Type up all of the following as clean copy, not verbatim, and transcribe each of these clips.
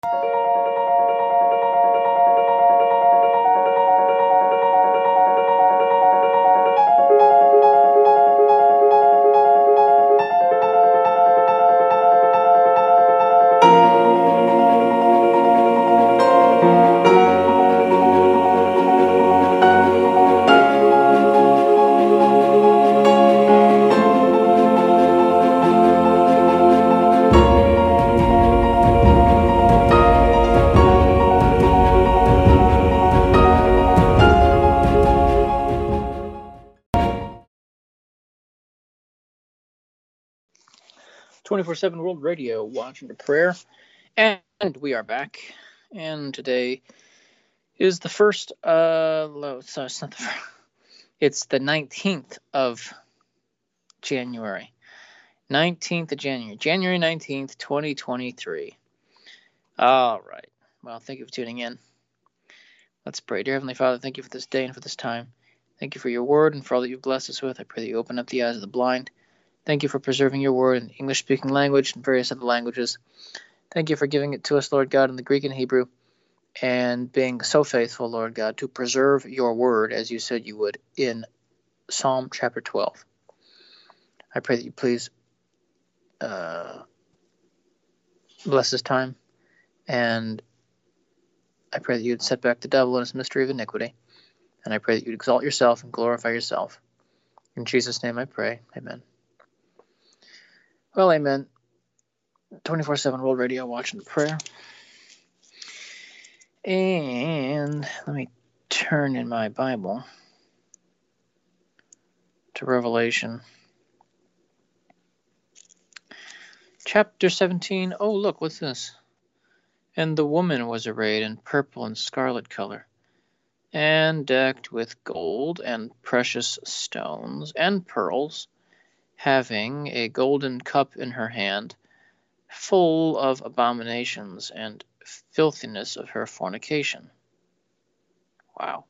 .24/7 World Radio, watching to prayer, and we are back. And today is the first. It's not the first. It's the 19th of January. 19th of January. January 19th, 2023. All right. Well, thank you for tuning in. Let's pray. Dear Heavenly Father, thank you for this day and for this time. Thank you for your word and for all that you've blessed us with. I pray that you open up the eyes of the blind. Thank you for preserving your word in the English-speaking language and various other languages. Thank you for giving it to us, Lord God, in the Greek and Hebrew, and being so faithful, Lord God, to preserve your word as you said you would in Psalm chapter 12. I pray that you please bless this time, and I pray that you would set back the devil in his mystery of iniquity, and I pray that you would exalt yourself and glorify yourself. In Jesus' name I pray. Amen. Well, amen. 24/7 World Radio, watching prayer. And let me turn in my Bible to Revelation. Chapter 17. Oh, look, what's this? And the woman was arrayed in purple and scarlet color, and decked with gold and precious stones and pearls, having a golden cup in her hand, full of abominations and filthiness of her fornication. Wow.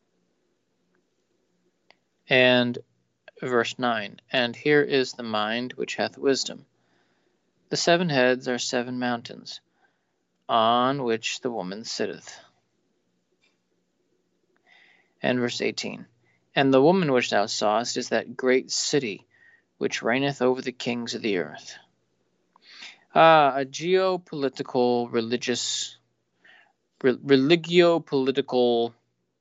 And verse 9. And here is the mind which hath wisdom. The 7 heads are 7 mountains, on which the woman sitteth. And verse 18. And the woman which thou sawest is that great city, which reigneth over the kings of the earth. A geopolitical, religio-political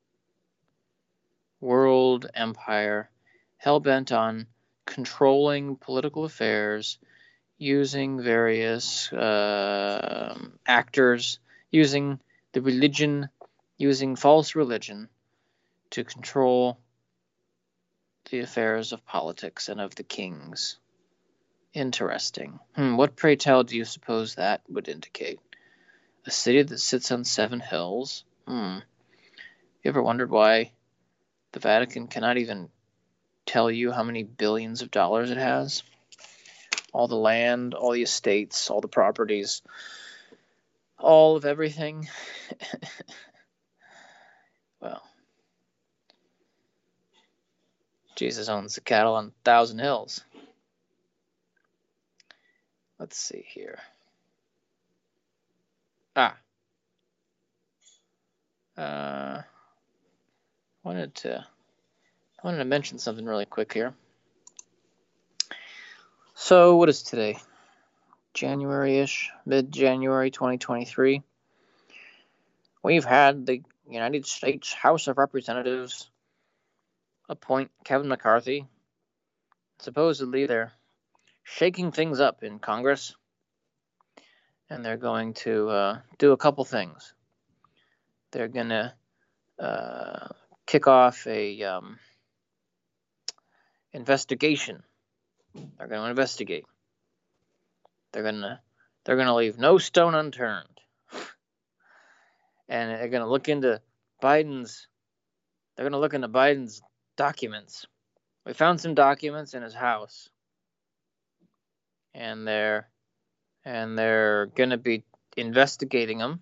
world empire, hell-bent on controlling political affairs, using various actors, using the religion, using false religion to control the affairs of politics and of the kings. Interesting. What, pray tell, do you suppose that would indicate? A city that sits on 7 hills? You ever wondered why the Vatican cannot even tell you how many billions of dollars it has? All the land, all the estates, all the properties, all of everything. Well, Jesus owns the cattle on 1,000 hills. Let's see here. Wanted to mention something really quick here. So, what is today? January-ish, mid-January 2023. We've had the United States House of Representatives appoint Kevin McCarthy. Supposedly, they're shaking things up in Congress, and they're going to do a couple things. They're going to kick off a investigation. They're going to investigate. They're going to leave no stone unturned. And they're going to look into Biden's documents. We found some documents in his house. And they're going to be investigating them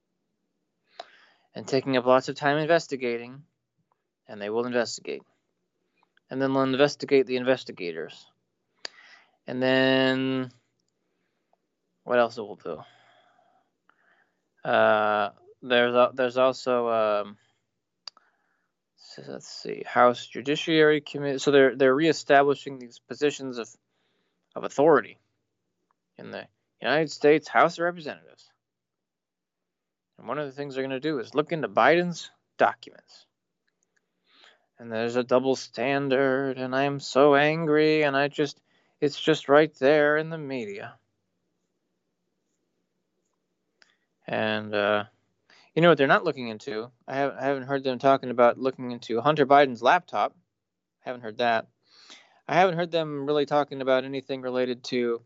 and taking up lots of time investigating, and they will investigate. And then they'll investigate the investigators. And then what else will do? There's also so let's see, House Judiciary Committee. So they're reestablishing these positions of authority in the United States House of Representatives. And one of the things they're going to do is look into Biden's documents. And there's a double standard, and I'm so angry, and it's just right there in the media. And you know what they're not looking into? I haven't heard them talking about looking into Hunter Biden's laptop. I haven't heard that. I haven't heard them really talking about anything related to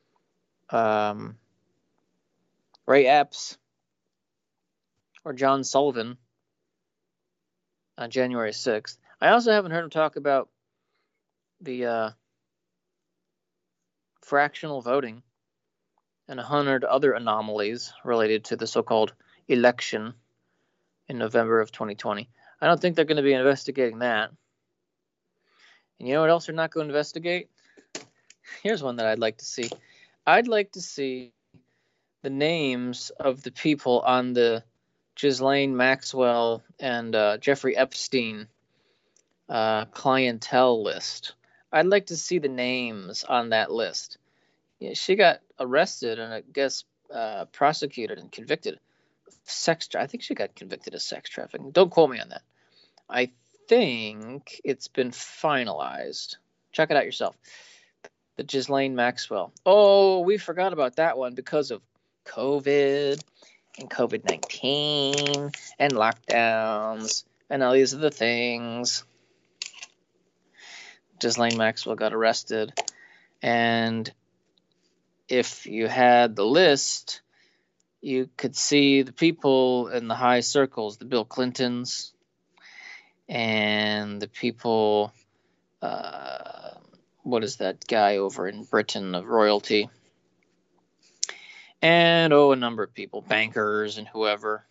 Ray Epps or John Sullivan on January 6th. I also haven't heard them talk about the fractional voting and 100 other anomalies related to the so-called election in November of 2020. I don't think they're going to be investigating that. And you know what else they're not going to investigate? Here's one that I'd like to see. I'd like to see the names of the people on the Ghislaine Maxwell and Jeffrey Epstein clientele list. I'd like to see the names on that list. Yeah, she got arrested and I guess prosecuted and convicted of I think she got convicted of sex trafficking. Don't quote me on that. I think it's been finalized. Check it out yourself. The Ghislaine Maxwell. Oh, we forgot about that one because of COVID and COVID-19 and lockdowns and all these other things. Ghislaine Maxwell got arrested, and if you had the list, you could see the people in the high circles, the Bill Clintons and the people, what is that guy over in Britain of royalty? And, a number of people, bankers and whoever.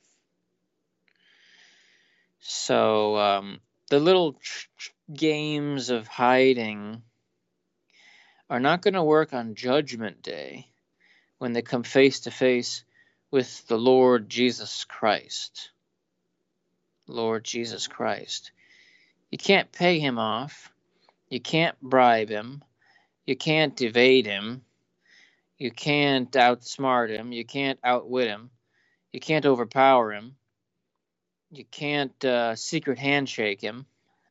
So the little games of hiding are not going to work on Judgment Day when they come face to face with the Lord Jesus Christ. Lord Jesus Christ. You can't pay him off. You can't bribe him. You can't evade him. You can't outsmart him. You can't outwit him. You can't overpower him. You can't secret handshake him.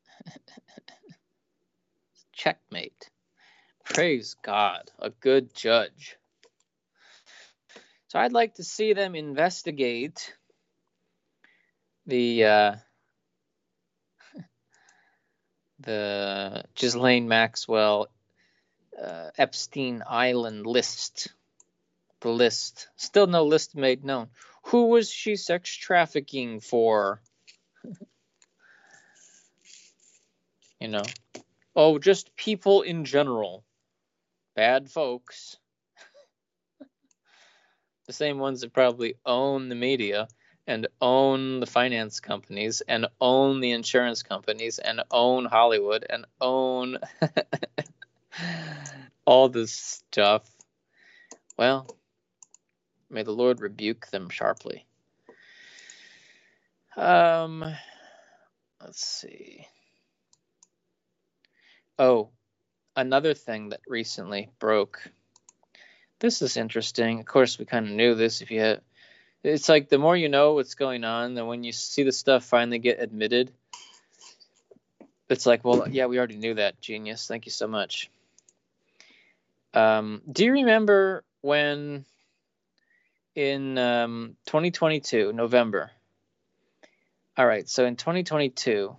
Checkmate. Praise God, a good judge. So I'd like to see them investigate the Ghislaine Maxwell Epstein Island list. The list. Still no list made known. Who was she sex trafficking for? You know. Oh, just people in general. Bad folks. The same ones that probably own the media and own the finance companies and own the insurance companies and own Hollywood and own all this stuff. Well, may the Lord rebuke them sharply. Let's see. Oh, another thing that recently broke. This is interesting. Of course, we kind of knew this. It's like the more you know what's going on, then when you see the stuff finally get admitted, it's like, well, yeah, we already knew that. Genius. Thank you so much. Do you remember when in 2022, November? All right, so in 2022,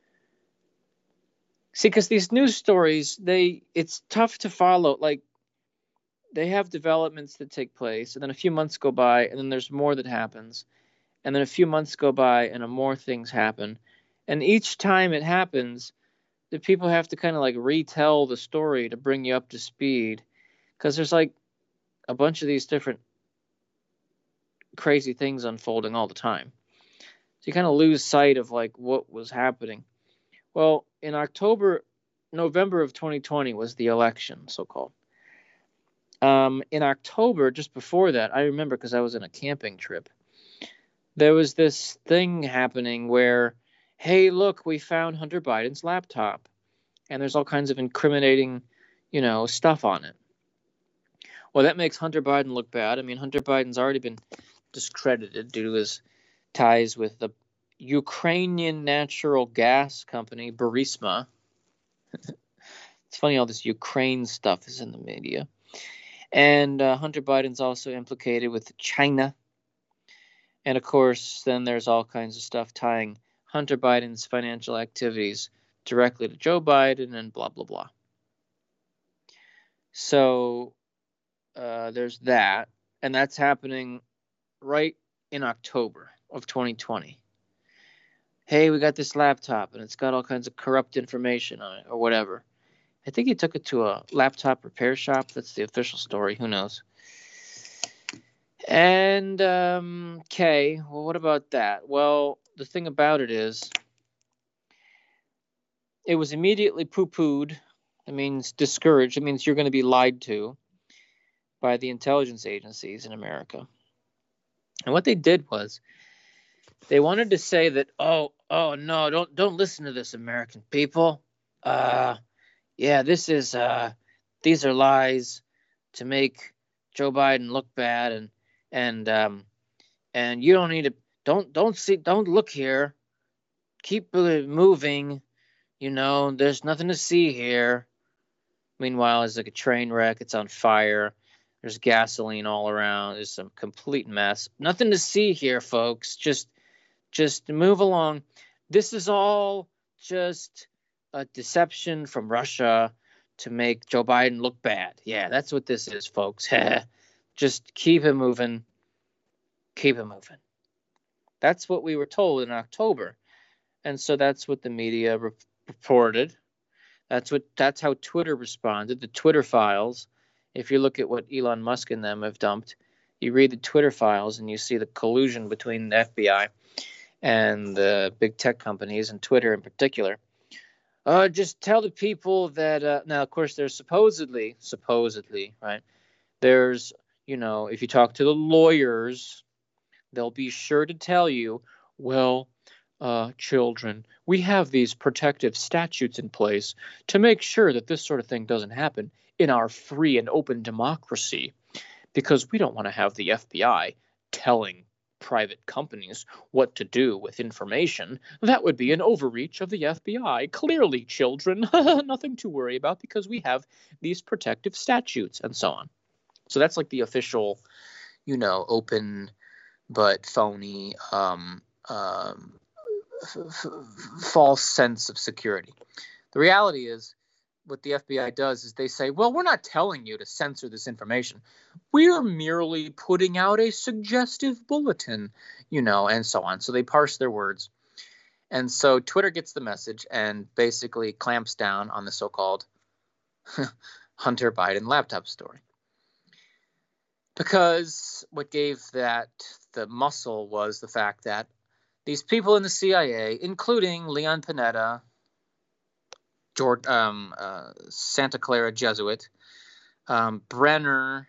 see, because these news stories, it's tough to follow. Like, they have developments that take place, and then a few months go by, and then there's more that happens, and then a few months go by, and more things happen, and each time it happens, the people have to kind of like retell the story to bring you up to speed, because there's like a bunch of these different crazy things unfolding all the time. So you kind of lose sight of like what was happening. Well, in November of 2020 was the election, so-called. In October, just before that, I remember because I was in a camping trip. there was this thing happening where, hey, look, we found Hunter Biden's laptop, and there's all kinds of incriminating, stuff on it. Well, that makes Hunter Biden look bad. I mean, Hunter Biden's already been discredited due to his ties with the Ukrainian natural gas company, Burisma. It's funny, all this Ukraine stuff is in the media. And Hunter Biden's also implicated with China. And of course, then there's all kinds of stuff tying Hunter Biden's financial activities directly to Joe Biden and blah, blah, blah. So there's that. And that's happening right in October of 2020. Hey, we got this laptop and it's got all kinds of corrupt information on it or whatever. I think he took it to a laptop repair shop. That's the official story. Who knows? And, okay, well, what about that? Well, the thing about it is, it was immediately poo-pooed. It means discouraged. It means you're going to be lied to by the intelligence agencies in America. And what they did was, they wanted to say that, oh no, don't listen to this, American people. Yeah, these are lies to make Joe Biden look bad, and you don't need to, don't look here. Keep moving. There's nothing to see here. Meanwhile, it's like a train wreck. It's on fire. There's gasoline all around. There's some complete mess. Nothing to see here, folks. Just move along. This is all just a deception from Russia to make Joe Biden look bad. Yeah, that's what this is, folks. Just keep it moving. Keep it moving. That's what we were told in October. And so that's what the media reported. That's how Twitter responded. The Twitter files. If you look at what Elon Musk and them have dumped, you read the Twitter files and you see the collusion between the FBI and the big tech companies, and Twitter in particular. Just tell the people that, now, of course, there's supposedly, right? There's, if you talk to the lawyers, they'll be sure to tell you, well, children, we have these protective statutes in place to make sure that this sort of thing doesn't happen in our free and open democracy, because we don't want to have the FBI telling private companies what to do with information. That would be an overreach of the FBI. Clearly, children, nothing to worry about because we have these protective statutes and so on. So that's like the official, open but phony, false sense of security. The reality is, what the FBI does is they say, well, we're not telling you to censor this information. We're merely putting out a suggestive bulletin, and so on. So they parse their words. And so Twitter gets the message and basically clamps down on the so-called Hunter Biden laptop story. Because what gave that the muscle was the fact that these people in the CIA, including Leon Panetta, Santa Clara Jesuit, John Brennan,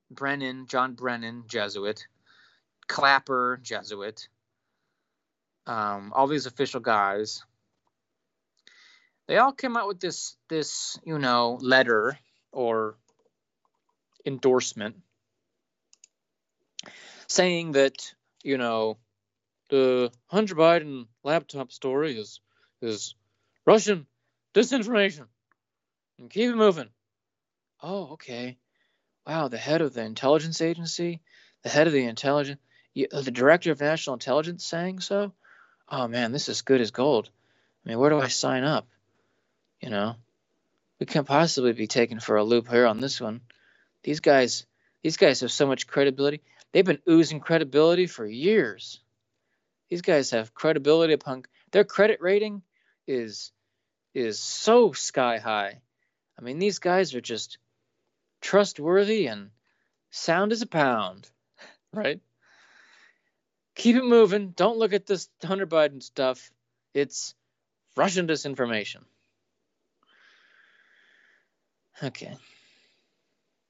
Jesuit, Clapper, Jesuit, all these official guys, they all came out with this letter or endorsement saying that, the Hunter Biden laptop story is Russian disinformation, and keep it moving. Oh, okay. Wow, the head of the intelligence agency, the director of national intelligence saying so? Oh man, this is good as gold. I mean, where do I sign up? We can't possibly be taken for a loop here on this one. These guys have so much credibility. They've been oozing credibility for years. These guys have credibility upon their credit rating is so sky high. I mean, these guys are just trustworthy and sound as a pound, right? Keep it moving. Don't look at this Hunter Biden stuff. It's Russian disinformation. Okay.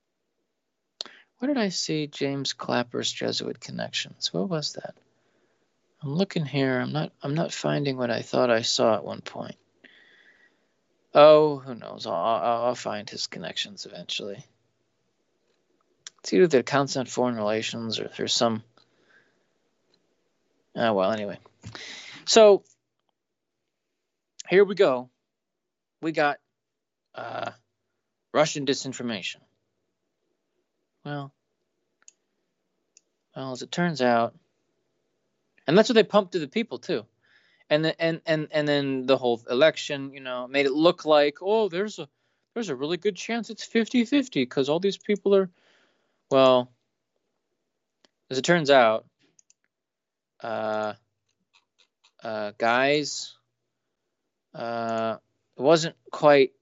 Where did I see James Clapper's Jesuit connections? What was that? I'm looking here. I'm not finding what I thought I saw at one point. Oh, who knows? I'll find his connections eventually. It's either the accounts on foreign relations or there's some. Well, anyway. So here we go. We got Russian disinformation. Well, as it turns out, and that's what they pumped to the people too. And then the whole election, made it look like, oh, there's a really good chance it's 50-50 because all these people are, well, as it turns out, guys, it wasn't quite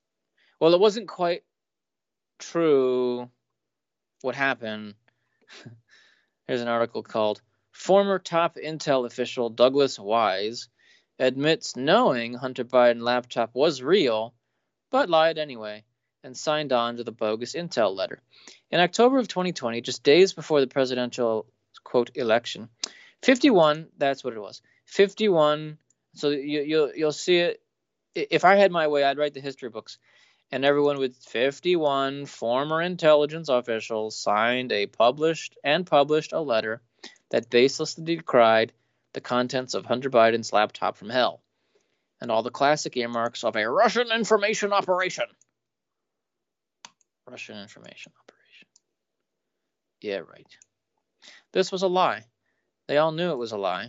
true what happened. Here's an article called Former Top Intel Official Douglas Wise admits knowing Hunter Biden laptop was real, but lied anyway and signed on to the bogus intel letter. In October of 2020, just days before the presidential, quote, election, 51, that's what it was, 51, so you'll see it. If I had my way, I'd write the history books. And everyone with 51 former intelligence officials signed published a letter that baselessly decried the contents of Hunter Biden's laptop from hell and all the classic earmarks of a Russian information operation. Russian information operation. Yeah, right. This was a lie. They all knew it was a lie.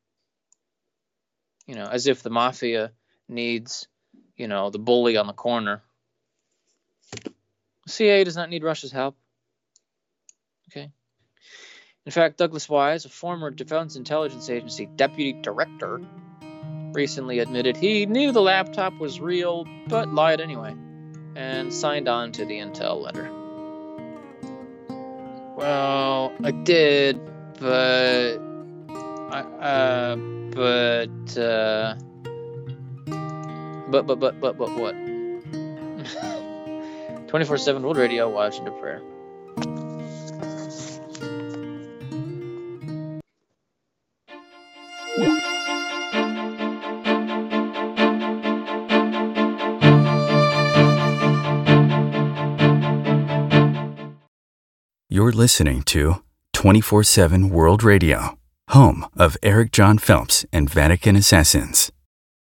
As if the mafia needs, the bully on the corner. The CIA does not need Russia's help. Okay. In fact, Douglas Wise, a former Defense Intelligence Agency deputy director, recently admitted he knew the laptop was real, but lied anyway, and signed on to the intel letter. Well, I did, but what? 24/7 World Radio, watching to prayer. You're listening to 24/7 World Radio, home of Eric John Phelps and Vatican Assassins.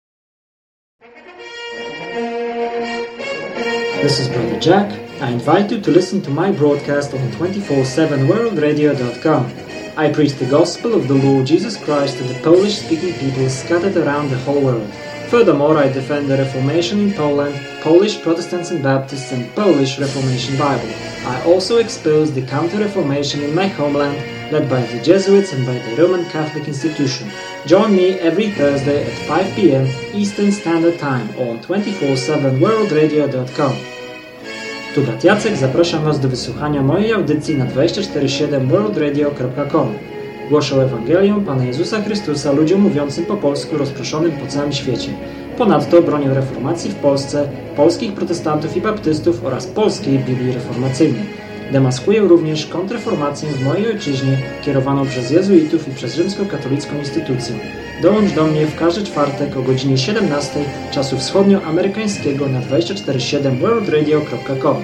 This is Brother Jack. I invite you to listen to my broadcast on 247worldradio.com. I preach the gospel of the Lord Jesus Christ to the Polish-speaking people scattered around the whole world. Furthermore, I defend the Reformation in Poland, Polish Protestants and Baptists, and Polish Reformation Bible. I also expose the Counter-Reformation in my homeland, led by the Jesuits and by the Roman Catholic institution. Join me every Thursday at 5 p.m. Eastern Standard Time on 247worldradio.com. Tu brat Jacek, zapraszam Was do wysłuchania mojej audycji na 247worldradio.com. Głoszę Ewangelium Pana Jezusa Chrystusa ludziom mówiącym po polsku rozproszonym po całym świecie. Ponadto bronię reformacji w Polsce, polskich protestantów i baptystów oraz polskiej Biblii reformacyjnej. Demaskuję również kontrreformację w mojej ojczyźnie kierowaną przez jezuitów i przez rzymskokatolicką instytucję. Dołącz do mnie w każdy czwartek o godzinie 17 czasu wschodnioamerykańskiego na 247worldradio.com.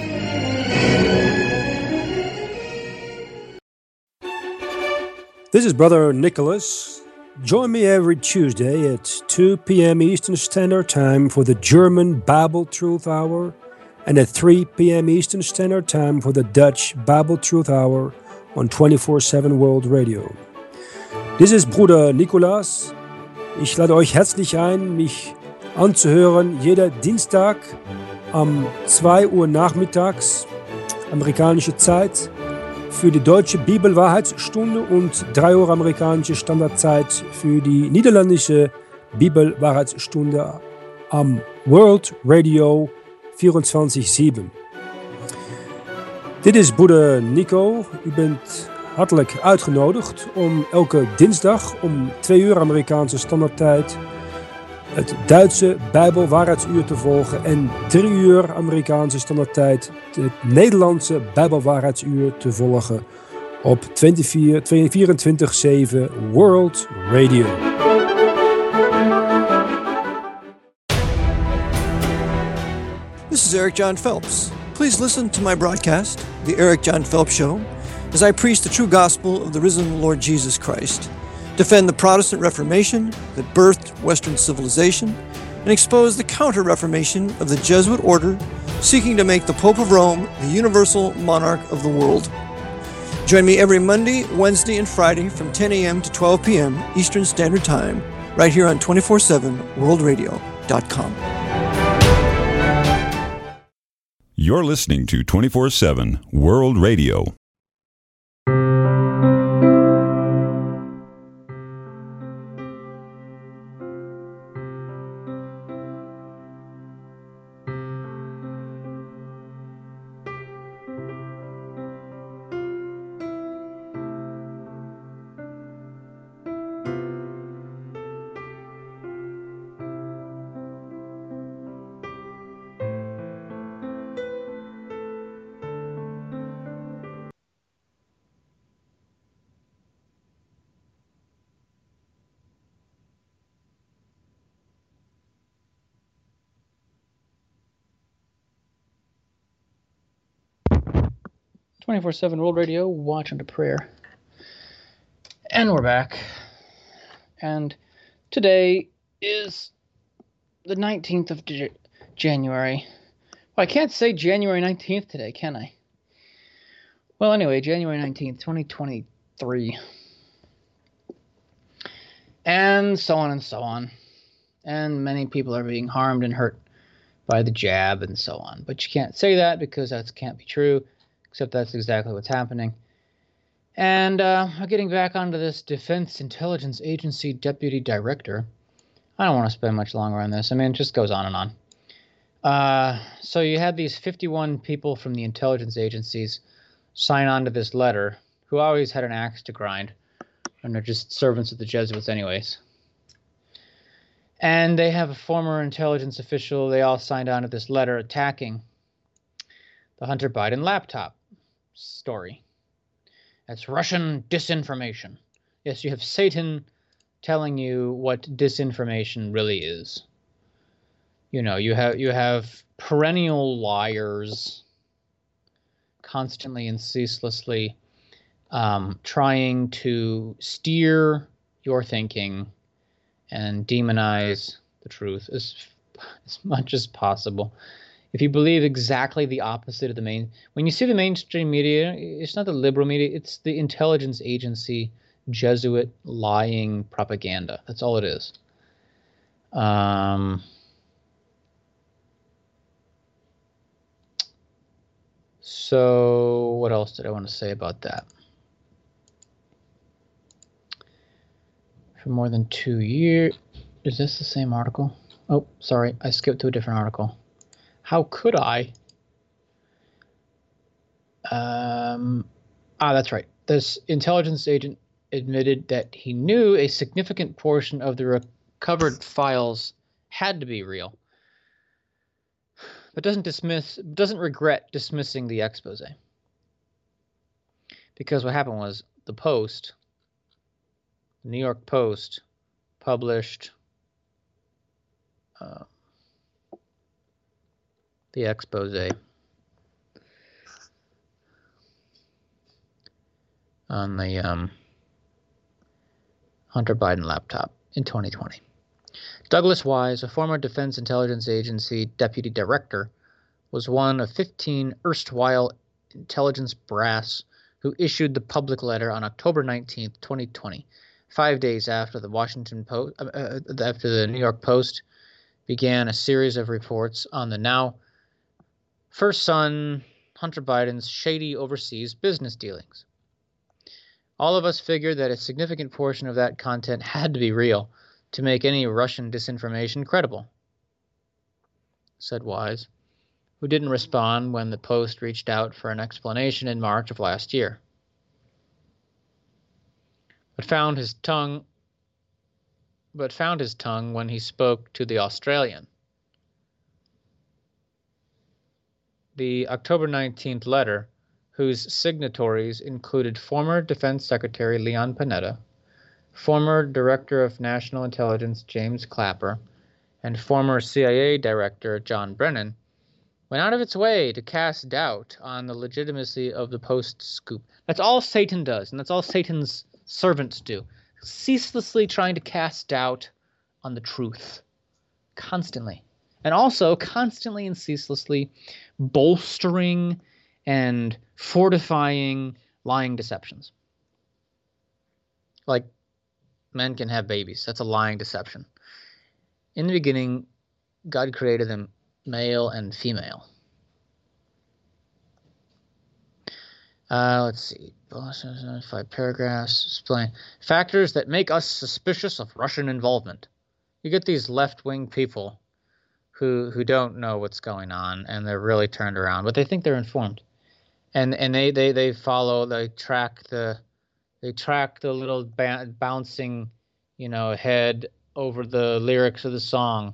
This is Brother Nicholas. Join me every Tuesday at 2 p.m. Eastern Standard Time for the German Bible Truth Hour and at 3 p.m. Eastern Standard Time for the Dutch Bible Truth Hour on 24/7 World Radio. This is Bruder Nicholas. Ich lade euch herzlich ein, mich anzuhören jeder Dienstag um 2 Uhr nachmittags, amerikanische Zeit, für die deutsche Bibelwahrheitsstunde und 3 Uhr amerikanische Standardzeit für die niederländische Bibelwahrheitsstunde am World Radio 24/7. Dit is broeder Nico. U bent hartelijk uitgenodigd om elke dinsdag om 2 uur Amerikaanse standaardtijd het Duitse Bijbelwaarheidsuur te volgen en 3 uur Amerikaanse standaardtijd het Nederlandse Bijbelwaarheidsuur te volgen op 24/7 World Radio. This is Eric John Phelps. Please listen to my broadcast, The Eric John Phelps Show, as I preach the true gospel of the risen Lord Jesus Christ, defend the Protestant Reformation that birthed Western civilization, and expose the counter-Reformation of the Jesuit order seeking to make the Pope of Rome the universal monarch of the world. Join me every Monday, Wednesday, and Friday from 10 a.m. to 12 p.m. Eastern Standard Time, right here on 247worldradio.com. You're listening to 24/7 World Radio. .24/7 World Radio, Watch Unto Prayer. And we're back. And today is the 19th of January. Well, I can't say January 19th today, can I? Well, anyway, January 19th, 2023. And so on and so on. And many people are being harmed and hurt by the jab and so on. But you can't say that because that can't be true. Except that's exactly what's happening. And getting back onto this Defense Intelligence Agency Deputy Director, I don't want to spend much longer on this. I mean, it just goes on and on. So you had these 51 people from the intelligence agencies sign on to this letter, who always had an axe to grind, and they're just servants of the Jesuits anyways. And they have a former intelligence official. They all signed on to this letter attacking the Hunter Biden laptop story. That's Russian disinformation. Yes, you have Satan telling you what disinformation really is. You know, you have perennial liars constantly and ceaselessly trying to steer your thinking and demonize the truth as much as possible. If you believe exactly the opposite of when you see the mainstream media, it's not the liberal media, it's the intelligence agency, Jesuit lying propaganda. That's all it is. So what else did I want to say about that? For more than 2 years, is this the same article? Oh, sorry, I skipped to a different article. How could I? That's right. This intelligence agent admitted that he knew a significant portion of the recovered files had to be real, but doesn't regret dismissing the expose. Because what happened was the New York Post, published the expose on the Hunter Biden laptop in 2020. Douglas Wise, a former Defense Intelligence Agency deputy director, was one of 15 erstwhile intelligence brass who issued the public letter on October 19, 2020, 5 days after the after the New York Post began a series of reports on the now first son, Hunter Biden's shady overseas business dealings. All of us figured that a significant portion of that content had to be real to make any Russian disinformation credible, said Wise, who didn't respond when the Post reached out for an explanation in March of last year, but found his tongue when he spoke to the Australian. The October 19th letter, whose signatories included former Defense Secretary Leon Panetta, former Director of National Intelligence James Clapper, and former CIA Director John Brennan, went out of its way to cast doubt on the legitimacy of the Post-scoop. That's all Satan does, and that's all Satan's servants do. Ceaselessly trying to cast doubt on the truth. Constantly. And also constantly and ceaselessly bolstering and fortifying lying deceptions. Like, men can have babies. That's a lying deception. In the beginning, God created them male and female. Let's see. 5 paragraphs. Explain factors that make us suspicious of Russian involvement. You get these left-wing people who don't know what's going on, and they're really turned around, but they think they're informed, and they follow, they track the little bouncing, head over the lyrics of the song.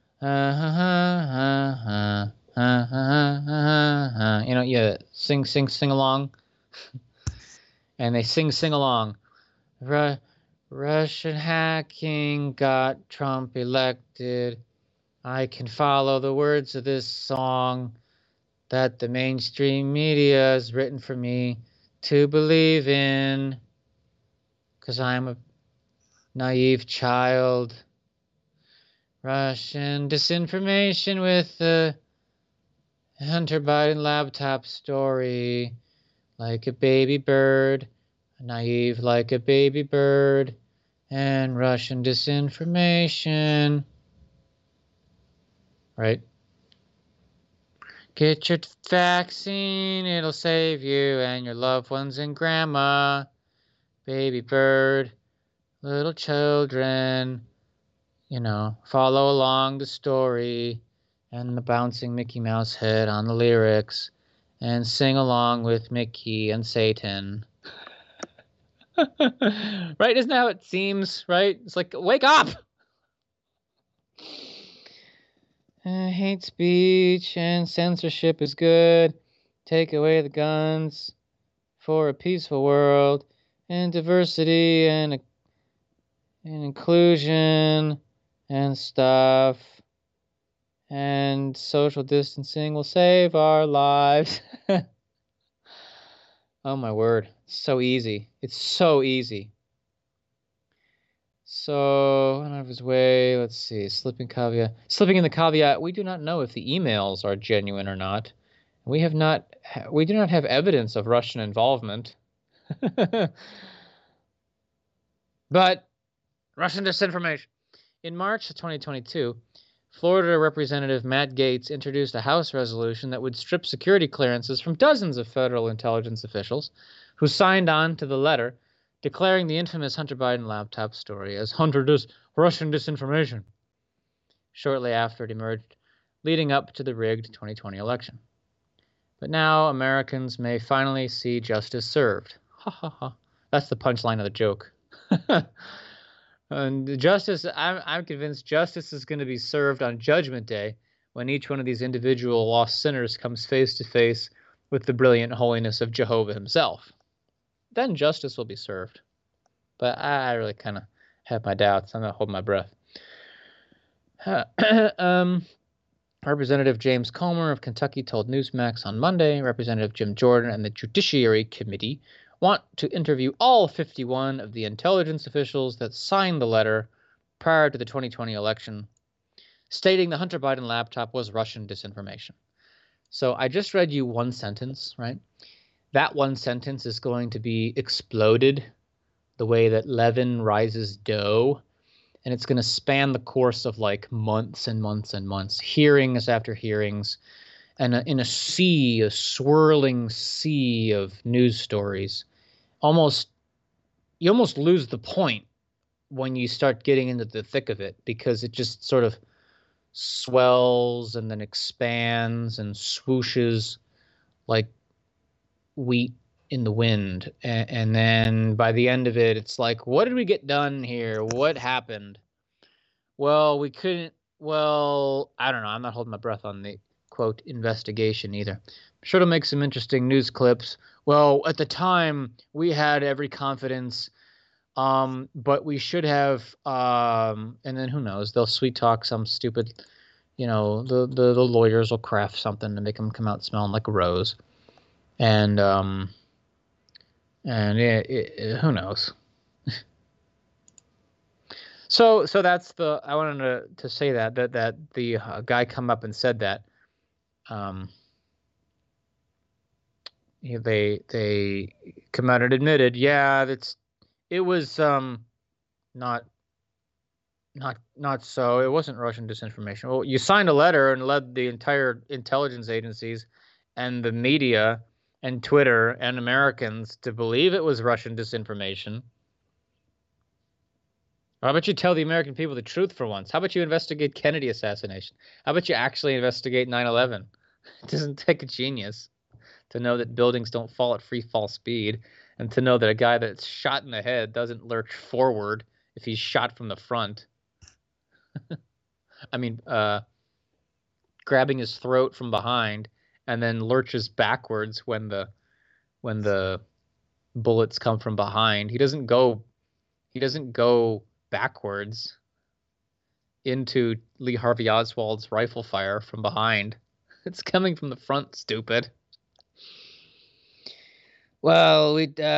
Sing along, and they sing along. Russian hacking got Trump elected. I can follow the words of this song that the mainstream media has written for me to believe in, because I'm a naive child. Russian disinformation with the Hunter Biden laptop story. Like a baby bird, naive like a baby bird, and Russian disinformation. Right? Get your vaccine, it'll save you and your loved ones and grandma. Baby bird, little children, follow along the story and the bouncing Mickey Mouse head on the lyrics and sing along with Mickey and Satan. Right? Isn't that how it seems, right? It's like, wake up! Hate speech and censorship is good. Take away the guns for a peaceful world, and diversity and inclusion and stuff. And social distancing will save our lives. Oh my word. It's so easy. It's so easy. So, out of his way, let's see, slipping in the caveat, we do not know if the emails are genuine or not. We do not have evidence of Russian involvement. But, Russian disinformation. In March of 2022, Florida Representative Matt Gaetz introduced a House resolution that would strip security clearances from dozens of federal intelligence officials who signed on to the letter declaring the infamous Hunter Biden laptop story as Russian disinformation shortly after it emerged, leading up to the rigged 2020 election. But now Americans may finally see justice served. Ha ha ha. That's the punchline of the joke. And justice, I'm convinced justice is going to be served on Judgment Day when each one of these individual lost sinners comes face to face with the brilliant holiness of Jehovah himself. Then justice will be served. But I really kind of have my doubts. I'm going to hold my breath. Representative James Comer of Kentucky told Newsmax on Monday Representative Jim Jordan and the Judiciary Committee want to interview all 51 of the intelligence officials that signed the letter prior to the 2020 election, stating the Hunter Biden laptop was Russian disinformation. So I just read you one sentence, right? That one sentence is going to be exploded the way that leaven rises dough, and it's going to span the course of like months and months and months, hearings after hearings, and in a swirling sea of news stories. You almost lose the point when you start getting into the thick of it, because it just sort of swells and then expands and swooshes like wheat in the wind, and then by the end of it, it's like, what did we get done here? What happened? Well, I don't know. I'm not holding my breath on the quote investigation either. I'm sure it'll make some interesting news clips well, at the time we had every confidence, but we should have, and then who knows? They'll sweet talk some stupid, the lawyers will craft something to make them come out smelling like a rose, and who knows? So that's I wanted to say that the guy come up and said that. They come out and admitted, it was not so. It wasn't Russian disinformation. Well, you signed a letter and led the entire intelligence agencies and the media and Twitter and Americans to believe it was Russian disinformation. How about you tell the American people the truth for once? How about you investigate Kennedy assassination? How about you actually investigate 9/11? It doesn't take a genius to know that buildings don't fall at free fall speed, and to know that a guy that's shot in the head doesn't lurch forward if he's shot from the front. I mean, grabbing his throat from behind and then lurches backwards when the bullets come from behind. He doesn't go backwards into Lee Harvey Oswald's rifle fire from behind. It's coming from the front, stupid. Well,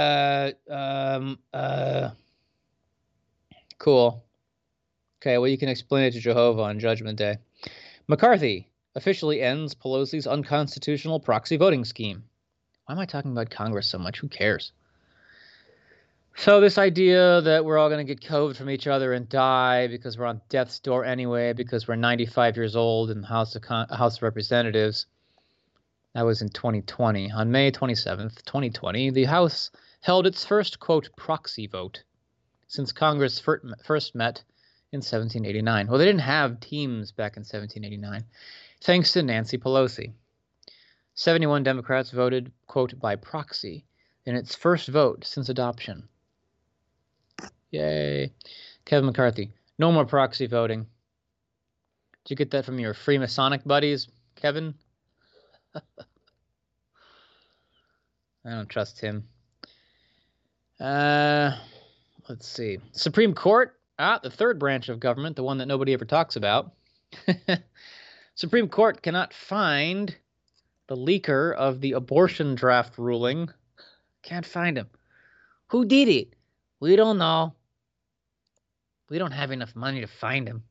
cool. Okay, well, you can explain it to Jehovah on Judgment Day. McCarthy officially ends Pelosi's unconstitutional proxy voting scheme. Why am I talking about Congress so much? Who cares? So this idea that we're all going to get COVID from each other and die because we're on death's door anyway, because we're 95 years old in the House of Representatives. That was in 2020. On May 27th, 2020, the House held its first, quote, proxy vote since Congress first met in 1789. Well, they didn't have teams back in 1789, thanks to Nancy Pelosi. 71 Democrats voted, quote, by proxy in its first vote since adoption. Yay. Kevin McCarthy, no more proxy voting. Did you get that from your Freemasonic buddies, Kevin? I don't trust him. Let's see. Supreme Court, the third branch of government, the one that nobody ever talks about. Supreme Court cannot find the leaker of the abortion draft ruling. Can't find him. Who did it? We don't know. We don't have enough money to find him.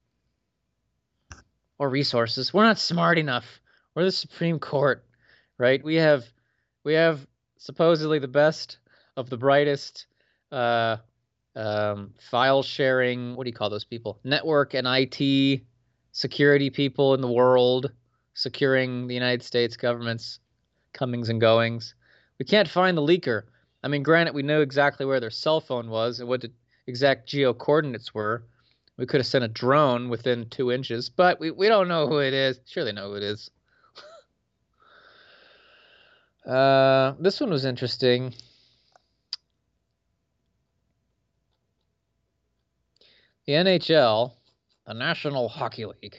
Or resources. We're not smart enough. We're the Supreme Court, right? We have supposedly the best of the brightest file sharing, what do you call those people? Network and IT security people in the world, securing the United States government's comings and goings. We can't find the leaker. I mean, granted, we know exactly where their cell phone was and what the exact geo coordinates were. We could have sent a drone within 2 inches, but we don't know who it is. Sure, they know who it is. This one was interesting. The NHL, the National Hockey League.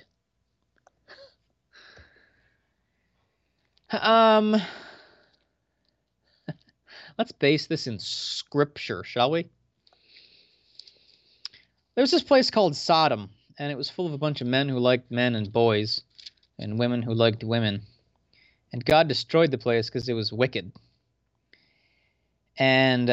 Let's base this in scripture, shall we? There was this place called Sodom, and it was full of a bunch of men who liked men and boys, and women who liked women. And God destroyed the place because it was wicked. And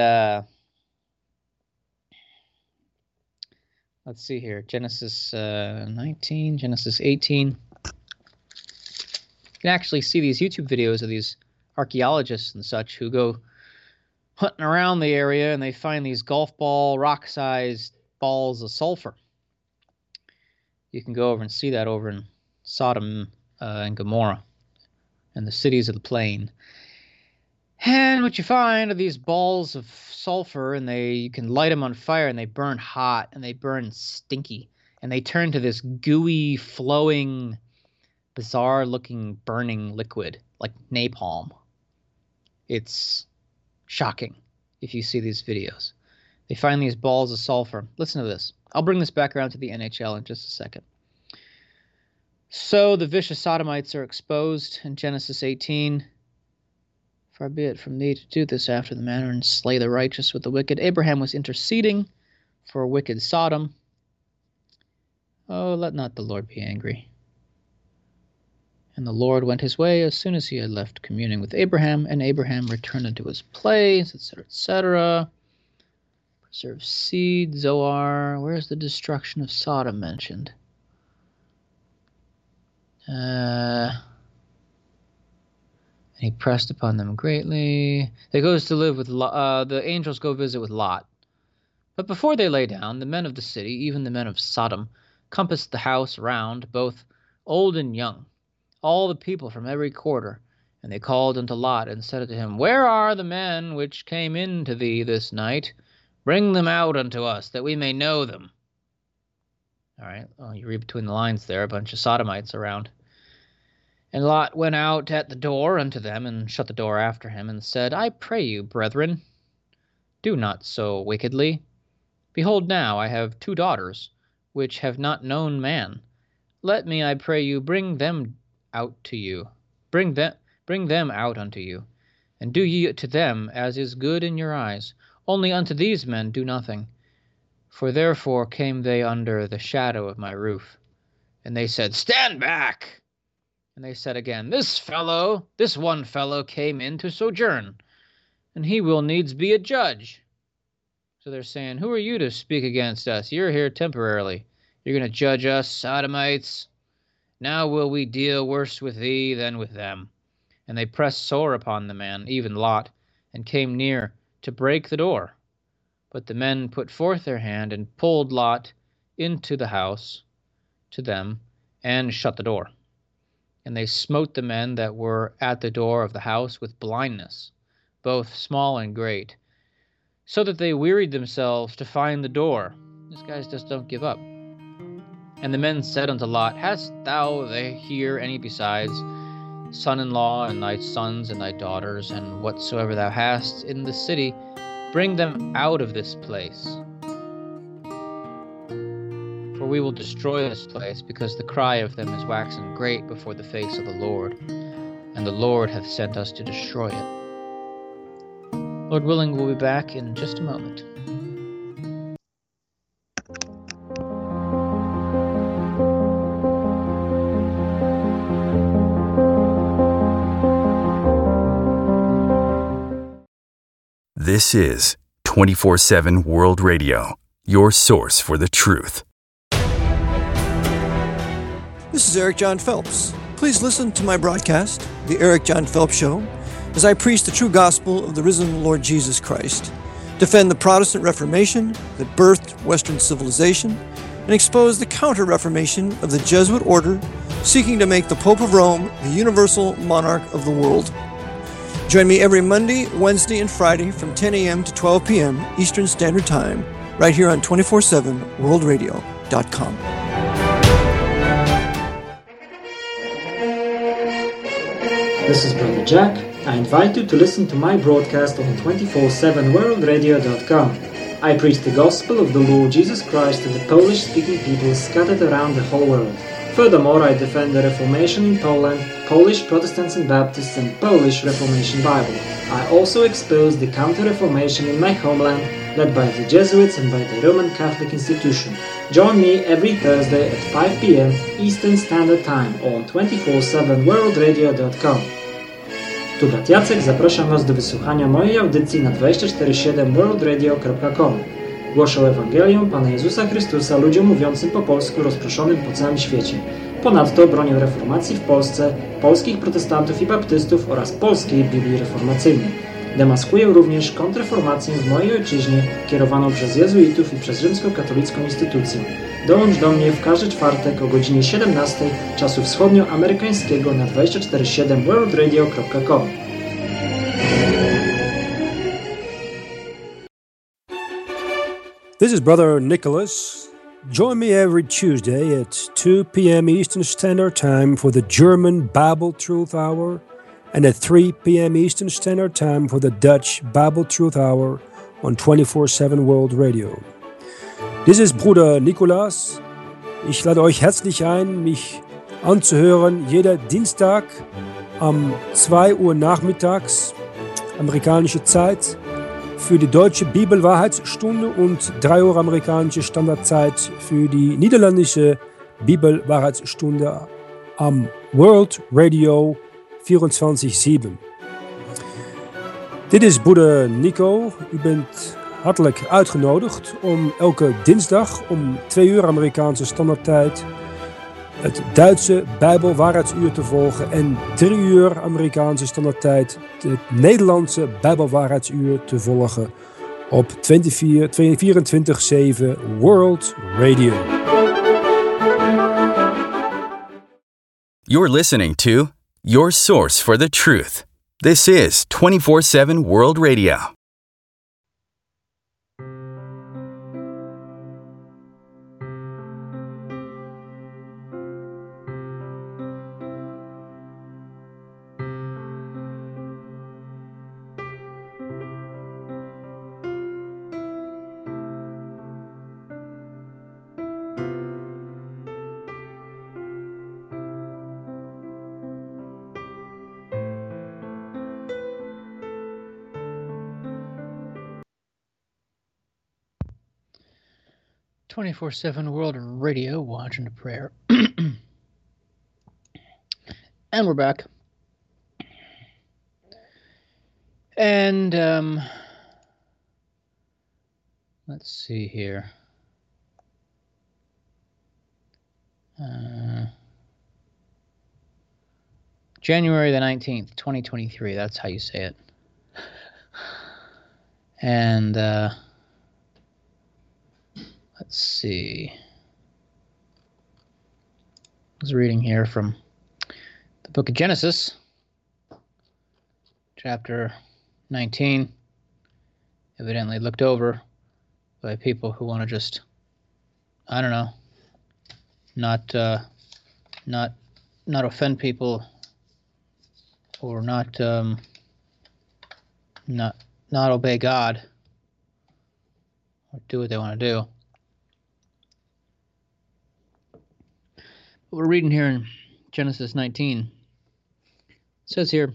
let's see here. Genesis 19, Genesis 18. You can actually see these YouTube videos of these archaeologists and such who go hunting around the area, and they find these golf ball, rock-sized balls of sulfur. You can go over and see that over in Sodom and Gomorrah and the cities of the plain. And what you find are these balls of sulfur, and you can light them on fire, and they burn hot, and they burn stinky, and they turn to this gooey, flowing, bizarre-looking burning liquid, like napalm. It's shocking if you see these videos. They find these balls of sulfur. Listen to this. I'll bring this back around to the NHL in just a second. So the vicious sodomites are exposed in Genesis 18. Far be it from thee to do this after the manner and slay the righteous with the wicked. Abraham was interceding for wicked Sodom. Oh, let not the Lord be angry. And the Lord went his way as soon as he had left communing with Abraham, and Abraham returned unto his place, etc., etc. Preserve seed, Zoar. Where's the destruction of Sodom mentioned? And he pressed upon them greatly. They goes to live with the angels go visit with Lot. But before they lay down, the men of the city, even the men of Sodom, compassed the house round, both old and young, all the people from every quarter. And they called unto Lot, and said unto him, Where are the men which came in to thee this night? Bring them out unto us, that we may know them. All right, well, you read between the lines there, a bunch of Sodomites around. And Lot went out at the door unto them, and shut the door after him, and said, I pray you, brethren, do not so wickedly. Behold now, I have 2 daughters, which have not known man. Let me, I pray you, bring them out to you. Bring them out unto you, and do ye to them as is good in your eyes. Only unto these men do nothing. For therefore came they under the shadow of my roof. And they said, Stand back! And they said again, This one fellow came in to sojourn, and he will needs be a judge. So they're saying, Who are you to speak against us? You're here temporarily. You're going to judge us, Sodomites. Now will we deal worse with thee than with them. And they pressed sore upon the man, even Lot, and came near to break the door. But the men put forth their hand, and pulled Lot into the house to them, and shut the door. And they smote the men that were at the door of the house with blindness, both small and great, so that they wearied themselves to find the door. These guys just don't give up. And the men said unto Lot, Hast thou here any besides son-in-law, and thy sons, and thy daughters, and whatsoever thou hast in the city? Bring them out of this place. For we will destroy this place, because the cry of them is waxen great before the face of the Lord, and the Lord hath sent us to destroy it. Lord willing, we'll be back in just a moment. This is 24/7 World Radio, your source for the truth. This is Eric John Phelps. Please listen to my broadcast, The Eric John Phelps Show, as I preach the true gospel of the risen Lord Jesus Christ, defend the Protestant Reformation that birthed Western civilization, and expose the counter-Reformation of the Jesuit order seeking to make the Pope of Rome the universal monarch of the world. Join me every Monday, Wednesday, and Friday from 10 a.m. to 12 p.m. Eastern Standard Time, right here on 247worldradio.com. This is Brother Jack. I invite you to listen to my broadcast on 247worldradio.com. I preach the gospel of the Lord Jesus Christ to the Polish-speaking people scattered around the whole world. Furthermore, I defend the Reformation in Poland, Polish Protestants and Baptists, and Polish Reformation Bible. I also expose the counter-Reformation in my homeland, led by the Jesuits and by the Roman Catholic institution. Join me every Thursday at 5 p.m. Eastern Standard Time on 247worldradio.com. Tu brat Jacek, zapraszam Was do wysłuchania mojej audycji na 247worldradio.com. Głoszę Ewangelię Pana Jezusa Chrystusa ludziom mówiącym po polsku rozproszonym po całym świecie. Ponadto bronię reformacji w Polsce, polskich protestantów i baptystów oraz polskiej Biblii reformacyjnej. Demaskuję również kontrreformację w mojej ojczyźnie kierowaną przez jezuitów i przez rzymskokatolicką instytucję. Dołącz do mnie w każdy czwartek o godzinie 17 czasu wschodnioamerykańskiego na 247worldradio.com. This is Brother Nicholas. Join me every Tuesday at 2 p.m. Eastern Standard Time for the German Bible Truth Hour, and at 3 p.m. Eastern Standard Time for the Dutch Bible Truth Hour on 24/7 World Radio. This is Bruder Nicholas. Ich lade euch herzlich ein, mich anzuhören, jeder Dienstag um 2 Uhr nachmittags amerikanische Zeit für die deutsche Bibelwahrheitsstunde und 3 Uhr amerikanische Standardzeit für die niederländische Bibelwahrheitsstunde am World Radio 24/7. Dit is broeder Nico. U bent hartelijk uitgenodigd om elke dinsdag om 2 uur Amerikaanse standaardtijd het Duitse Bijbelwaarheidsuur te volgen en 3 uur Amerikaanse standaardtijd het Nederlandse Bijbelwaarheidsuur te volgen op 24/7 World Radio. You're listening to your source for the truth. This is 24/7 World Radio. "24/7 World Radio, watching the prayer." And we're back. And let's see here. January the 19th, 2023. That's how you say it. And let's see. I was reading here from the book of Genesis, chapter 19, evidently looked over by people who want to just, I don't know, not offend people, or not obey God, or do what they want to do. We're reading here in Genesis 19. It says here,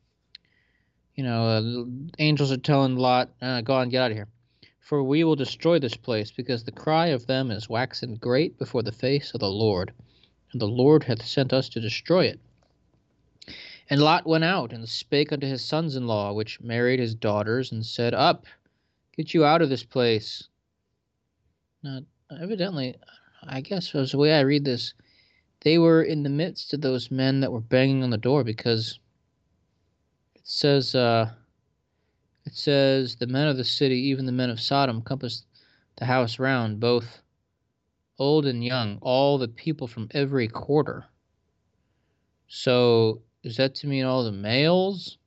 angels are telling Lot, go on, get out of here. For we will destroy this place, because the cry of them is waxen great before the face of the Lord, and the Lord hath sent us to destroy it. And Lot went out, and spake unto his sons-in-law, which married his daughters, and said, Up, get you out of this place. Now, evidently, I guess as the way I read this, they were in the midst of those men that were banging on the door, because it says, the men of the city, even the men of Sodom, compassed the house round, both old and young, all the people from every quarter. So, is that to mean all the males?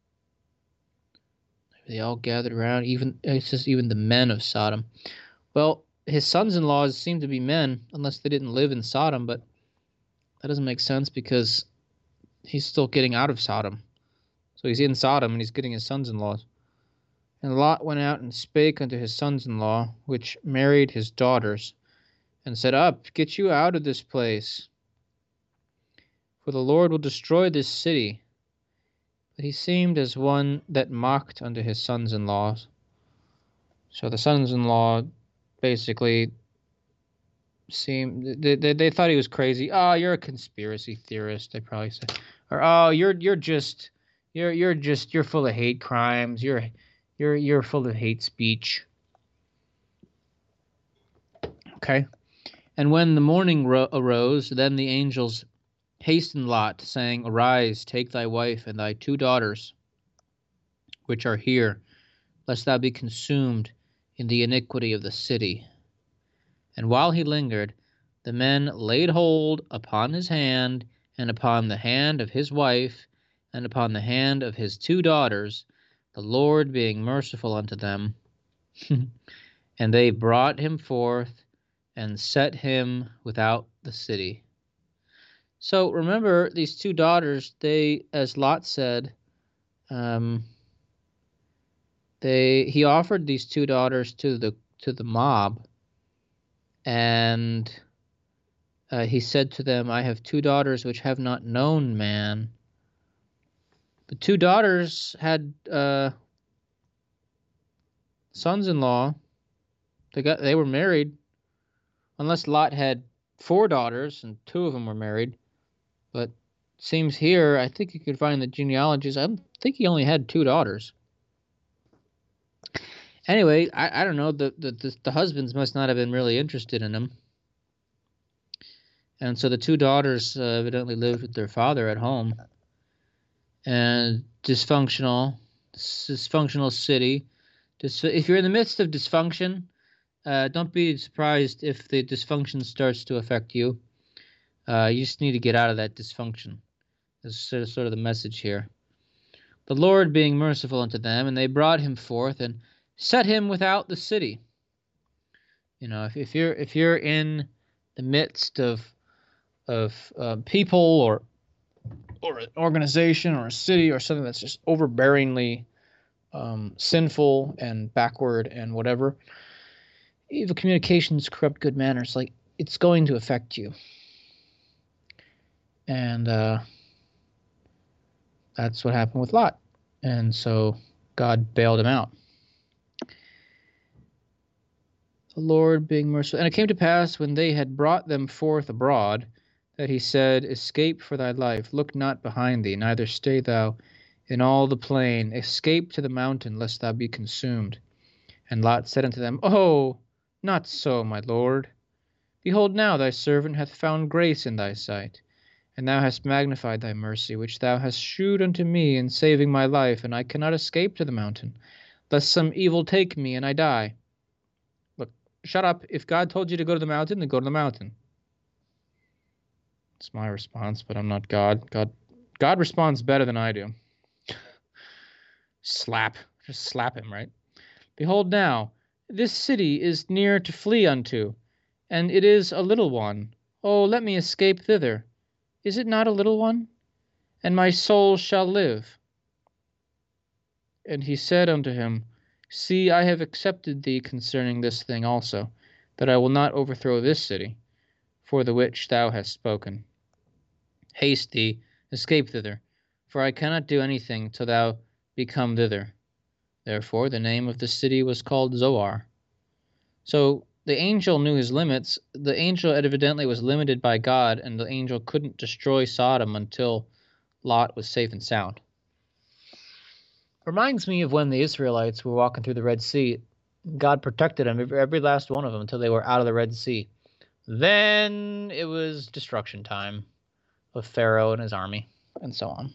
They all gathered around, it says even the men of Sodom. Well, his sons-in-laws seem to be men, unless they didn't live in Sodom, but that doesn't make sense because he's still getting out of Sodom. So he's in Sodom and he's getting his sons-in-laws. And Lot went out and spake unto his sons-in-law, which married his daughters, and said, Up, get you out of this place, for the Lord will destroy this city. But he seemed as one that mocked unto his sons-in-laws. So the sons-in-law basically they thought he was crazy. Oh, you're a conspiracy theorist, they probably said. Or oh, you're full of hate crimes. You're full of hate speech. Okay. And when the morning arose, then the angels hastened Lot, saying, Arise, take thy wife and thy 2 daughters, which are here, lest thou be consumed in the iniquity of the city. And while he lingered, the men laid hold upon his hand, and upon the hand of his wife, and upon the hand of his 2 daughters, the Lord being merciful unto them. And they brought him forth, and set him without the city. So remember, these 2 daughters, they, as Lot said, he offered these 2 daughters to the mob, and he said to them, I have 2 daughters which have not known man. The two daughters had sons-in-law. They were married, unless Lot had 4 daughters and 2 of them were married. But seems here, I think you could find the genealogies. I think he only had 2 daughters. Anyway, I don't know. The husbands must not have been really interested in him. And so the 2 daughters evidently lived with their father at home. And dysfunctional city. If you're in the midst of dysfunction, don't be surprised if the dysfunction starts to affect you. You just need to get out of that dysfunction. That's sort of the message here. The Lord being merciful unto them, and they brought him forth and set him without the city. You know, if you're in the midst of people or an organization or a city or something that's just overbearingly sinful and backward and whatever, evil communications corrupt good manners. Like, it's going to affect you. And that's what happened with Lot. And so God bailed him out. The Lord being merciful. And it came to pass, when they had brought them forth abroad, that he said, Escape for thy life, look not behind thee, neither stay thou in all the plain. Escape to the mountain, lest thou be consumed. And Lot said unto them, Oh, not so, my Lord. Behold, now thy servant hath found grace in thy sight, and thou hast magnified thy mercy, which thou hast shewed unto me in saving my life, and I cannot escape to the mountain, lest some evil take me and I die. Look, shut up. If God told you to go to the mountain, then go to the mountain. It's my response, but I'm not God. God responds better than I do. Just slap him, right? Behold now, this city is near to flee unto, and it is a little one. Oh, let me escape thither. Is it not a little one? And my soul shall live. And he said unto him, See, I have accepted thee concerning this thing also, that I will not overthrow this city, for the which thou hast spoken. Haste thee, escape thither, for I cannot do anything till thou be come thither. Therefore the name of the city was called Zoar. So the angel knew his limits. The angel evidently was limited by God, and the angel couldn't destroy Sodom until Lot was safe and sound. Reminds me of when the Israelites were walking through the Red Sea. God protected them, every last one of them, until they were out of the Red Sea. Then it was destruction time of Pharaoh and his army, and so on.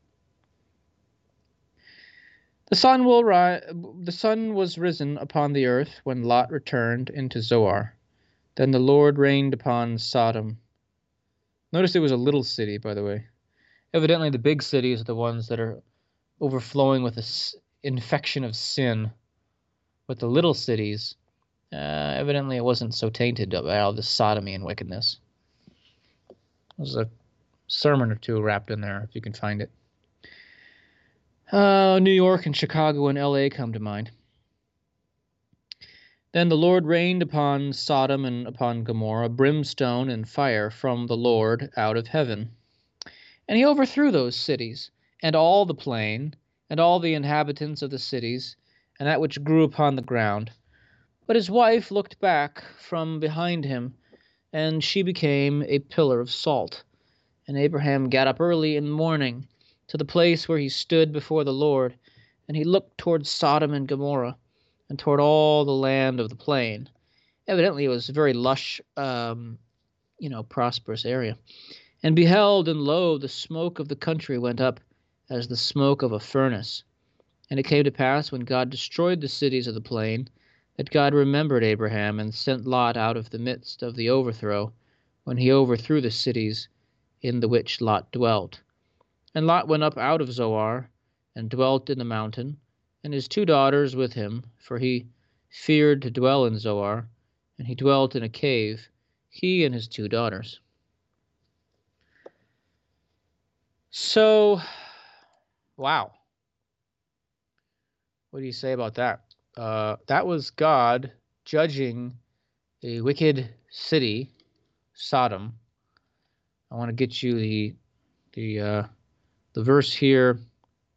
The sun was risen upon the earth when Lot returned into Zoar. Then the Lord rained upon Sodom. Notice it was a little city, by the way. Evidently the big cities are the ones that are overflowing with this infection of sin. But the little cities, evidently it wasn't so tainted by all this sodomy and wickedness. There's a sermon or two wrapped in there, if you can find it. New York and Chicago and L.A. come to mind. Then the Lord rained upon Sodom and upon Gomorrah brimstone and fire from the Lord out of heaven. And he overthrew those cities, and all the plain, and all the inhabitants of the cities, and that which grew upon the ground. But his wife looked back from behind him, and she became a pillar of salt. And Abraham got up early in the morning to the place where he stood before the Lord, and he looked toward Sodom and Gomorrah, and toward all the land of the plain. Evidently it was a very lush, prosperous area. And beheld, and lo, the smoke of the country went up as the smoke of a furnace. And it came to pass, when God destroyed the cities of the plain, that God remembered Abraham, and sent Lot out of the midst of the overthrow, when he overthrew the cities in the which Lot dwelt. And Lot went up out of Zoar, and dwelt in the mountain, and his 2 daughters with him, for he feared to dwell in Zoar, and he dwelt in a cave, he and his 2 daughters. So, wow. What do you say about that? That was God judging a wicked city, Sodom. I want to get you the verse here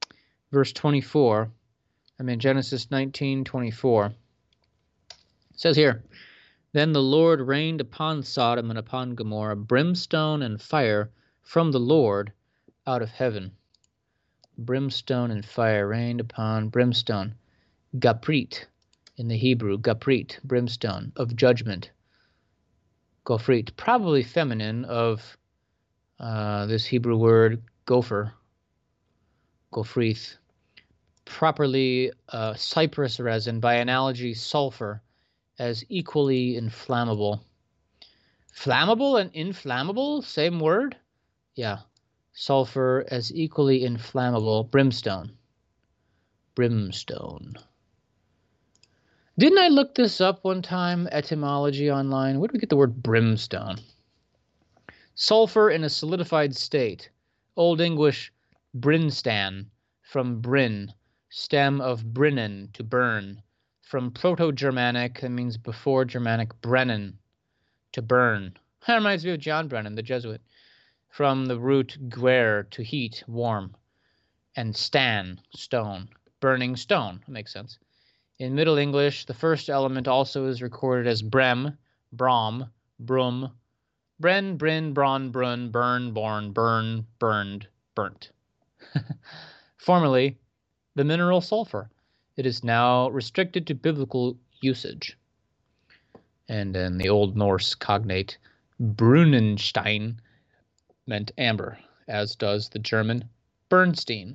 verse 24. Genesis 19:24. It says here, "Then the Lord rained upon Sodom and upon Gomorrah brimstone and fire from the Lord out of heaven." Brimstone and fire rained upon brimstone. Gaprit in the Hebrew, gaprit, brimstone, of judgment. Gofrit, probably feminine of this Hebrew word gopher, gofrith. Properly cypress resin, by analogy sulfur, as equally inflammable. Flammable and inflammable, same word? Yeah. Sulfur as equally inflammable. Brimstone. Brimstone. Didn't I look this up one time, etymology online? Where do we get the word brimstone? Sulfur in a solidified state. Old English brinstan, from brin, stem of brinnen, to burn. From Proto-Germanic, that means before Germanic, brennen, to burn. That reminds me of John Brennan, the Jesuit. From the root guer, to heat, warm. And stan, stone, burning stone. That makes sense. In Middle English, the first element also is recorded as brem, brom, brum, bren, brin, bron, brun, burn, born, burn, burned, burnt. Formerly, the mineral sulfur. It is now restricted to biblical usage. And in the Old Norse cognate, Brunenstein meant amber, as does the German Bernstein.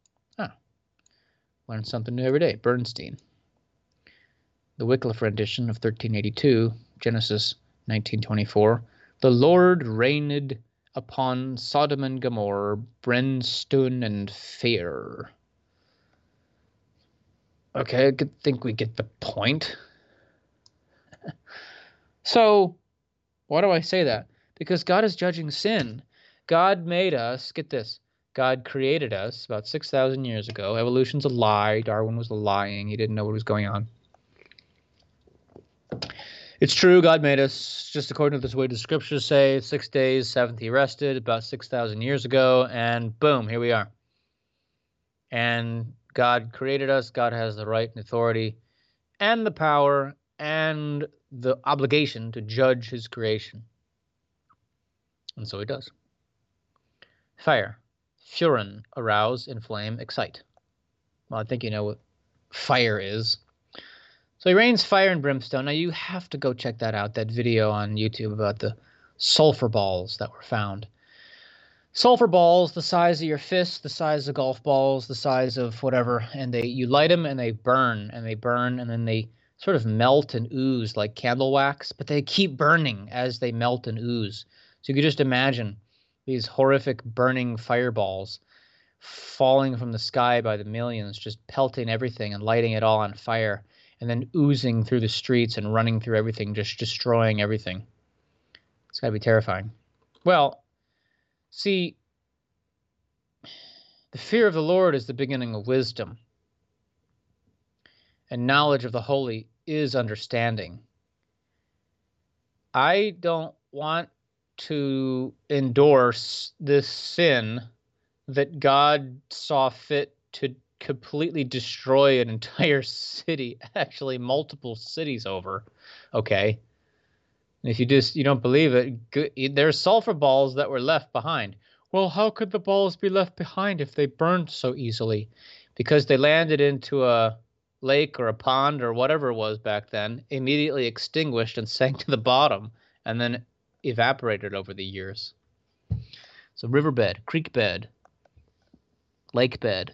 Learn something new every day. Bernstein. The Wycliffe rendition of 1382, Genesis 19:24. "The Lord reigned upon Sodom and Gomorrah, brimstone and fire." Okay, I think we get the point. So, why do I say that? Because God is judging sin. God made us, get this, God created us about 6,000 years ago. Evolution's a lie. Darwin was lying. He didn't know what was going on. It's true, God made us just according to the way the scriptures say, 6 days, seventh he rested, about 6,000 years ago, and boom, here we are. And God created us. God has the right and authority and the power and the obligation to judge his creation. And so he does. Fire. Furen, arouse, inflame, excite. Well, I think you know what fire is. So he rains fire and brimstone. Now you have to go check that out, that video on YouTube about the sulfur balls that were found. Sulfur balls the size of your fist, the size of golf balls, the size of whatever, and you light them and they burn, and then they sort of melt and ooze like candle wax, but they keep burning as they melt and ooze. So you could just imagine these horrific burning fireballs falling from the sky by the millions, just pelting everything and lighting it all on fire, and then oozing through the streets and running through everything, just destroying everything. It's got to be terrifying. Well, see, the fear of the Lord is the beginning of wisdom, and knowledge of the holy is understanding. I don't want to endorse this sin that God saw fit to completely destroy an entire city, actually multiple cities over, okay? And if you don't believe it, there's sulfur balls that were left behind. Well, how could the balls be left behind if they burned so easily? Because they landed into a lake or a pond or whatever it was back then, immediately extinguished and sank to the bottom, and then evaporated over the years. So riverbed, creek bed, lake bed.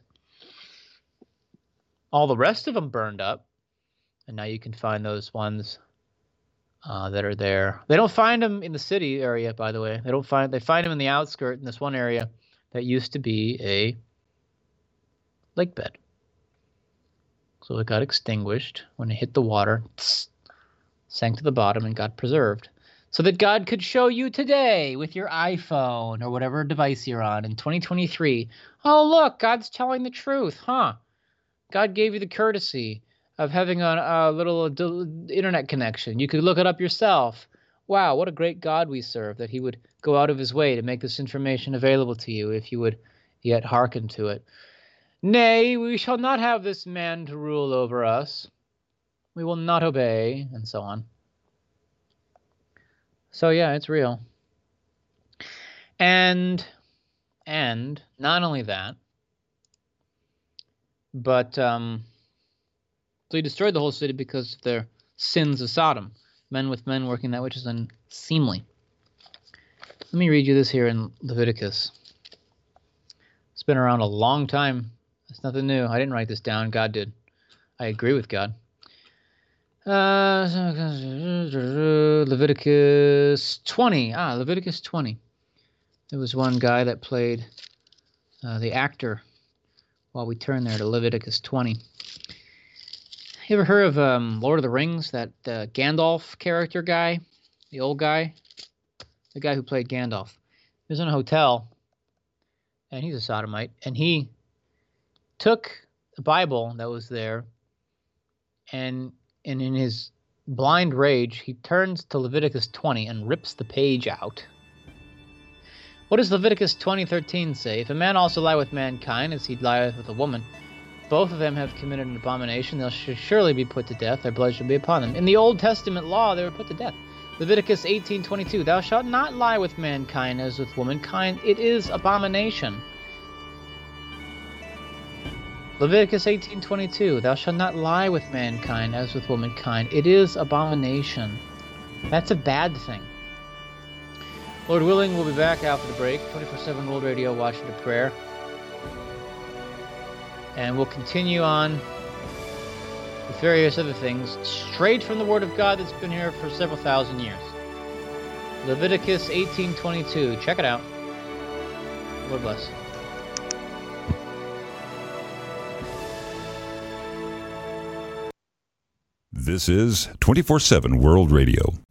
All the rest of them burned up, and now you can find those ones that are there. They don't find them in the city area, by the way. They find them in the outskirts in this one area that used to be a lake bed. So it got extinguished when it hit the water, sank to the bottom, and got preserved. So that God could show you today with your iPhone or whatever device you're on in 2023, oh, look, God's telling the truth, huh? God gave you the courtesy of having a little internet connection. You could look it up yourself. Wow, what a great God we serve, that he would go out of his way to make this information available to you if you would yet hearken to it. Nay, we shall not have this man to rule over us. We will not obey, and so on. So yeah, it's real. And not only that, but so he destroyed the whole city because of their sins of Sodom, men with men working that which is unseemly. Let me read you this here in Leviticus. It's been around a long time. It's nothing new. I didn't write this down. God did. I agree with God. Leviticus 20. Leviticus 20. There was one guy that played the actor while we turn there to Leviticus 20. You ever heard of Lord of the Rings, that Gandalf character guy, the old guy? The guy who played Gandalf. He was in a hotel, and he's a sodomite, and he took the Bible that was there, and in his blind rage, he turns to Leviticus 20 and rips the page out. What does Leviticus 20:13 say? If a man also lie with mankind, as he lieth with a woman, both of them have committed an abomination, they shall surely be put to death, their blood shall be upon them. In the Old Testament law, they were put to death. Leviticus 18:22, thou shalt not lie with mankind as with womankind, it is abomination. Leviticus 18:22, thou shalt not lie with mankind as with womankind, it is abomination. That's a bad thing. Lord willing, we'll be back after the break. 24/7 World Radio, Washington Prayer. And we'll continue on with various other things straight from the Word of God that's been here for several thousand years. Leviticus 18:22. Check it out. Lord bless. This is 24/7 World Radio.